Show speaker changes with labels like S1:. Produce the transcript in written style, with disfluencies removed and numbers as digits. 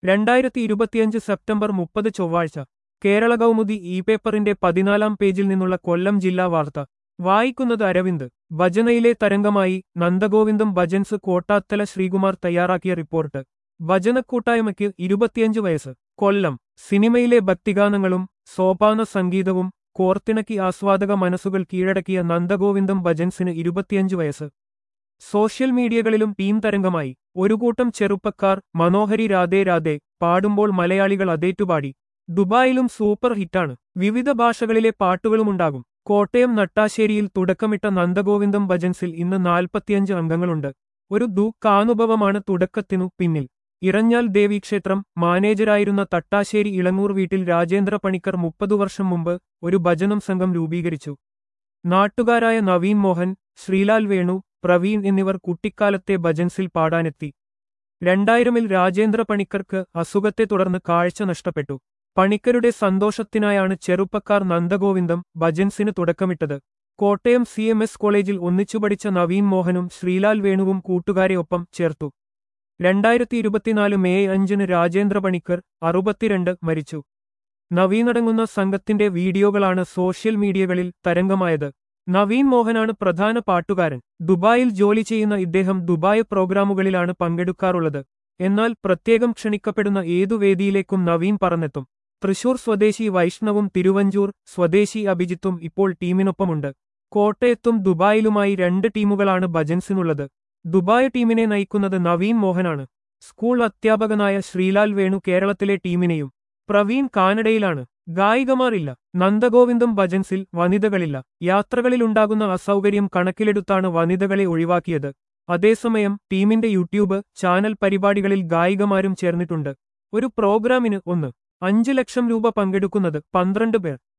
S1: 2025 September 30 ചൊവ്വാഴ്ച Kerala Kaumudi E പേപ്പറിന്റെ 14-ാം പേജിൽ നിന്നുള്ള കൊല്ലം ജില്ലാ വാർത്ത വായിക്കുന്നത് അരവിന്ദ്. ഭജനയിലെ തരംഗമായി നന്ദഗോവിന്ദം ഭജൻസ് കോട്ടാത്തല ശ്രീകുമാർ തയ്യാറാക്കിയ റിപ്പോർട്ട്. ഭജനക്കൂട്ടായ്മയ്ക്ക് 25 വയസ്സ്. കൊല്ലം. സിനിമയിലെ ഭക്തിഗാനങ്ങളും സോപാന സംഗീതവും കോർത്തിണക്കി ആസ്വാദക മനസ്സുകൾ കീഴടക്കിയ നന്ദഗോവിന്ദം ഭജൻസിന് 25 വയസ്സ്. സോഷ്യൽ മീഡിയകളിലും ടീം തരംഗമായി. ഒരു കൂട്ടം ചെറുപ്പക്കാർ മനോഹരി രാധേ രാധേ പാടുമ്പോൾ മലയാളികൾ അതേറ്റുപാടി. ദുബായിലും സൂപ്പർ ഹിറ്റാണ്. വിവിധ ഭാഷകളിലെ പാട്ടുകളുമുണ്ടാകും. കോട്ടയം നട്ടാശ്ശേരിയിൽ തുടക്കമിട്ട നന്ദഗോവിന്ദം ഭജൻസിൽ ഇന്ന് 45 അംഗങ്ങളുണ്ട്. ഒരു ദുഃഖാനുഭവമാണ് തുടക്കത്തിനു പിന്നിൽ. ഇറഞ്ഞാൽ ദേവീക്ഷേത്രം മാനേജരായിരുന്ന തട്ടാശ്ശേരി ഇളങ്ങൂർ വീട്ടിൽ രാജേന്ദ്ര പണിക്കർ 30 വർഷം മുമ്പ് ഒരു ഭജനം സംഘം രൂപീകരിച്ചു. നാട്ടുകാരായ നവീൻ മോഹൻ, ശ്രീലാൽ വേണു, പ്രവീൺ എന്നിവർ കുട്ടിക്കാലത്തെ ഭജൻസിൽ പാടാനെത്തി. 2000-ൽ രാജേന്ദ്ര പണിക്കർക്ക് അസുഖത്തെ തുടർന്ന് കാഴ്ച നഷ്ടപ്പെട്ടു. പണിക്കരുടെ സന്തോഷത്തിനായാണ് ചെറുപ്പക്കാർ നന്ദഗോവിന്ദം ഭജൻസിന് തുടക്കമിട്ടത്. കോട്ടയം CMS കോളേജിൽ ഒന്നിച്ചു പഠിച്ച നവീൻ മോഹനും ശ്രീലാൽ വേണുവും കൂട്ടുകാരെ ഒപ്പം ചേർത്തു. 2024 മെയ് 5-ന് രാജേന്ദ്ര പണിക്കർ 62 മരിച്ചു. നവീനടങ്ങുന്ന സംഘത്തിന്റെ വീഡിയോകളാണ് സോഷ്യൽ മീഡിയകളിൽ തരംഗമായത്. നവീൻ മോഹനാണ് പ്രധാന പാട്ടുകാരൻ. ദുബായിൽ ജോലി ചെയ്യുന്ന ഇദ്ദേഹം ദുബായ് പ്രോഗ്രാമുകളിലാണ് പങ്കെടുക്കാറുള്ളത്. എന്നാൽ പ്രത്യേകം ക്ഷണിക്കപ്പെടുന്ന ഏതു വേദിയിലേക്കും നവീൻ പറന്നെത്തും. തൃശൂർ സ്വദേശി വൈഷ്ണവും തിരുവഞ്ചൂർ സ്വദേശി അഭിജിത്തും ഇപ്പോൾ ടീമിനൊപ്പമുണ്ട്. കോട്ടയത്തും ദുബായിലുമായി 2 ടീമുകളാണ് ഭജൻസിനുള്ളത്. ദുബായ് ടീമിനെ നയിക്കുന്നത് നവീൻ മോഹനാണ്. സ്കൂൾ അധ്യാപകനായ ശ്രീലാൽ വേണു കേരളത്തിലെ ടീമിനെയും. പ്രവീൺ കാനഡയിലാണ്. ഗായികമാരില്ല. നന്ദഗോവിന്ദം ഭജൻസിൽ വനിതകളില്ല. യാത്രകളിലുണ്ടാകുന്ന അസൗകര്യം കണക്കിലെടുത്താണ് വനിതകളെ ഒഴിവാക്കിയത്. അതേസമയം ടീമിന്റെ യൂട്യൂബ് ചാനൽ പരിപാടികളിൽ ഗായികമാരും ചേർന്നിട്ടുണ്ട്. ഒരു പ്രോഗ്രാമിന് 1.5 ലക്ഷം രൂപ പങ്കെടുക്കുന്നത് 12 പേർ.